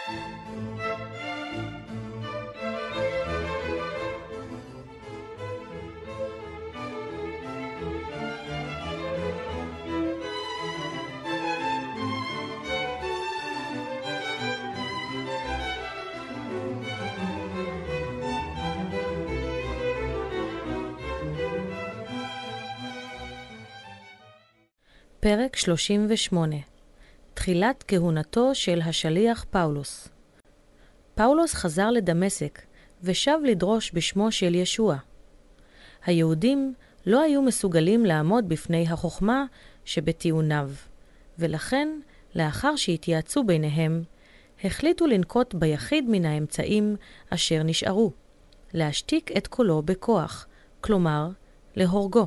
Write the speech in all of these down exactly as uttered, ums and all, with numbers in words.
פרק שלושים ושמונה. תחילת כהונתו של השליח פאולוס. פאולוס חזר לדמשק ושב לדרוש בשמו של ישוע. היהודים לא היו מסוגלים לעמוד בפני החוכמה שבטיעוניו, ולכן, לאחר שהתייעצו ביניהם, החליטו לנקוט ביחיד מן האמצעים אשר נשארו, להשתיק את קולו בכוח, כלומר, להורגו.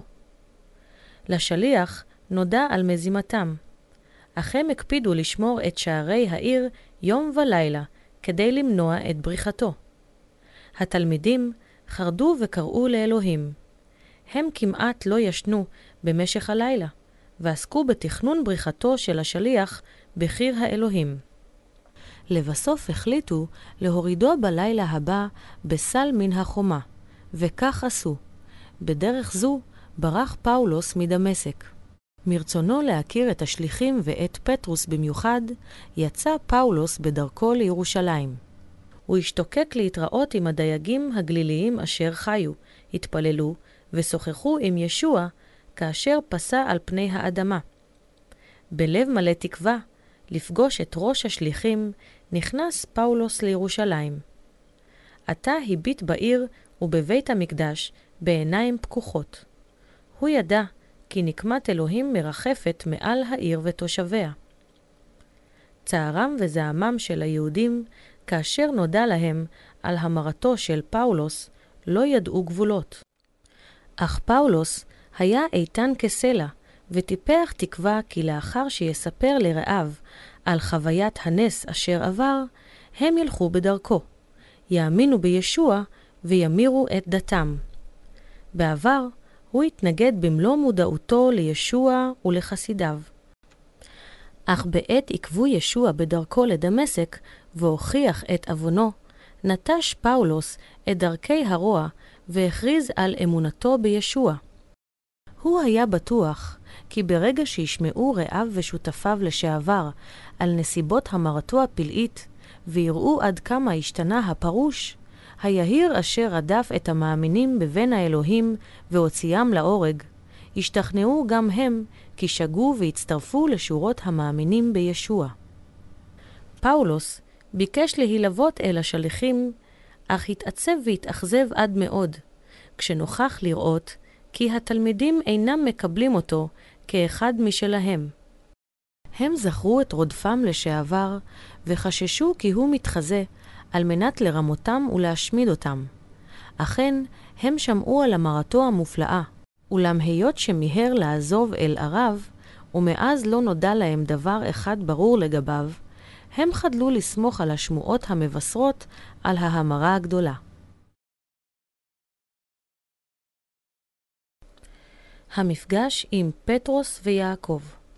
לשליח נודע על מזימתם, אך הם הקפידו לשמור את שערי העיר יום ולילה כדי למנוע את בריחתו. התלמידים חרדו וקראו לאלוהים. הם כמעט לא ישנו במשך הלילה, ועסקו בתכנון בריחתו של השליח בחיר האלוהים. לבסוף החליטו להורידו בלילה הבא בסל מן החומה, וכך עשו. בדרך זו ברח פאולוס מדמשק. מרצונו להכיר את השליחים ואת פטרוס במיוחד, יצא פאולוס בדרכו לירושלים. הוא השתוקק להתראות עם הדייגים הגליליים אשר חיו, התפללו ושוחחו עם ישוע כאשר פסע על פני האדמה. בלב מלא תקווה, לפגוש את ראש השליחים, נכנס פאולוס לירושלים. עתה הביט בעיר ובבית המקדש בעיניים פקוחות. הוא ידע כי נקמת אלוהים מרחפת מעל העיר ותושביה. צערם וזעמם של היהודים, כאשר נודע להם על המרתו של פאולוס, לא ידעו גבולות. אך פאולוס היה איתן כסלע, וטיפח תקווה כי לאחר שיספר לרעיו על חוויית הנס אשר עבר, הם ילכו בדרכו, יאמינו בישוע וימירו את דתם. בעבר, הוא התנגד במלוא מודעותו לישוע ולחסידיו. אך בעת עקבו ישוע בדרכו לדמשק והוכיח את אבונו, נטש פאולוס את דרכי הרוע והכריז על אמונתו בישוע. הוא היה בטוח כי ברגע שישמעו רעיו ושותפיו לשעבר על נסיבות המרתו הפלאית ויראו עד כמה השתנה הפרוש, היהיר אשר רדף את המאמינים בבין האלוהים והוציאם להורג, השתכנעו גם הם כי שגו והצטרפו לשורות המאמינים בישוע. פאולוס ביקש להילוות אל השליחים, אך התעצב והתאכזב עד מאוד, כשנוכח לראות כי התלמידים אינם מקבלים אותו כאחד משלהם. הם זכרו את רודפם לשעבר וחששו כי הוא מתחזה על מנת לרמותם ולהשמיד אותם. אכן, הם שמעו על המרתו המופלאה, אולם היות שמיהר לעזוב אל ערב, ומאז לא נודע להם דבר אחד ברור לגביו, הם חדלו לסמוך על השמועות המבשרות על ההמרה הגדולה. המפגש עם פטרוס ויעקב.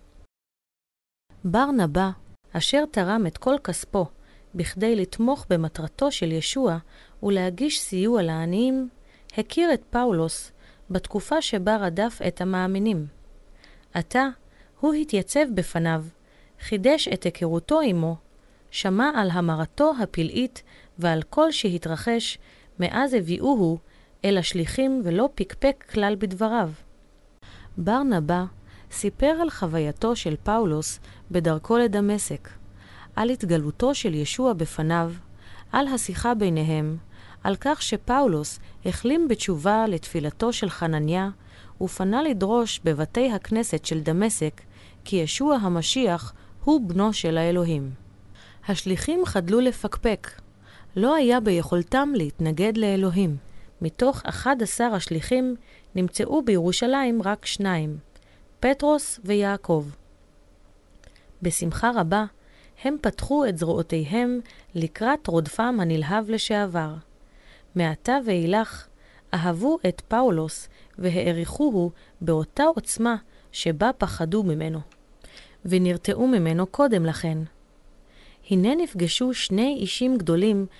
ברנבא, אשר תרם את כל כספו בכדי לתמוך במטרתו של ישוע ולהגיש סיוע לעניים, הכיר את פאולוס בתקופה שבה רדף את המאמינים. עתה הוא התייצב בפניו, חידש את היכרותו עמו, שמע על המרתו הפלאית ועל כל שהתרחש מאז הביאוהו אל השליחים ולא פקפק כלל בדבריו. ברנבא סיפר על חווייתו של פאולוס בדרכו לדמשק, על התגלותו של ישוע בפניו, על השיחה ביניהם, על כך שפאולוס החלים בתשובה לתפילתו של חנניה, ופנה לדרוש בבתי הכנסת של דמשק, כי ישוע המשיח הוא בנו של האלוהים. השליחים חדלו לפקפק. לא היה ביכולתם להתנגד לאלוהים. מתוך אחד עשר השליחים נמצאו בירושלים רק שניים, פטרוס ויעקב. בשמחה רבה, הם פתחו את זרועותיהם לקראת רודפם הנלהב לשעבר. מעתה ואילך אהבו את פאולוס והעריכוהו באותה עוצמה שבה פחדו ממנו, ונרתעו ממנו קודם לכן. הנה נפגשו שני אישים גדולים